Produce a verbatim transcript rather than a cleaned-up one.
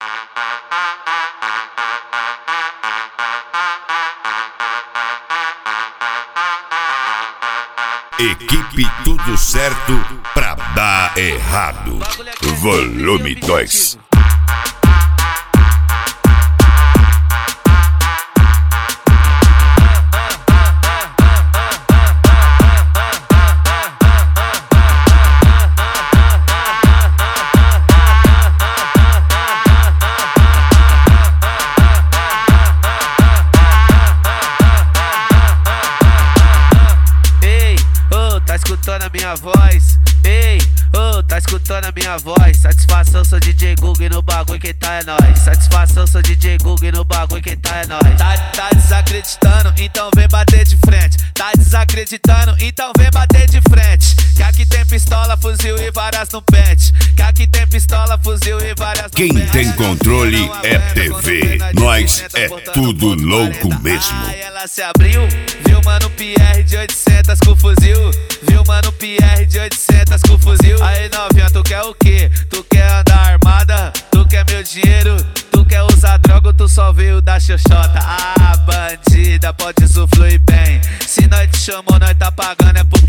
Equipe Tudo Certo pra dar errado. Volume dois. Tá escutando a minha voz? Ei, ô, oh, tá escutando a minha voz? Satisfação, sou D J Google e no bagulho quem tá é nóis. Satisfação, sou D J Google e no bagulho quem tá é nóis. Tá, tá desacreditando, então vem bater de frente. Tá desacreditando, então vem bater de frente. Que aqui tem pistola, fuzil e várias no pente. Que aqui tem pistola, fuzil e várias no pente. Quem tem controle é T V. Nós é tudo louco mesmo. Aí ela se abriu, viu mano P R de oitocentos com fuzil. Viu mano P R de oitocentos com fuzil. Aí novinha, tu quer o quê? Tu quer andar armada? Tu quer meu dinheiro? Tu quer usar droga ou tu só veio da xoxota? Ah, bandida, pode usufruir bem. Se nós te chamou, nós tá pagando é por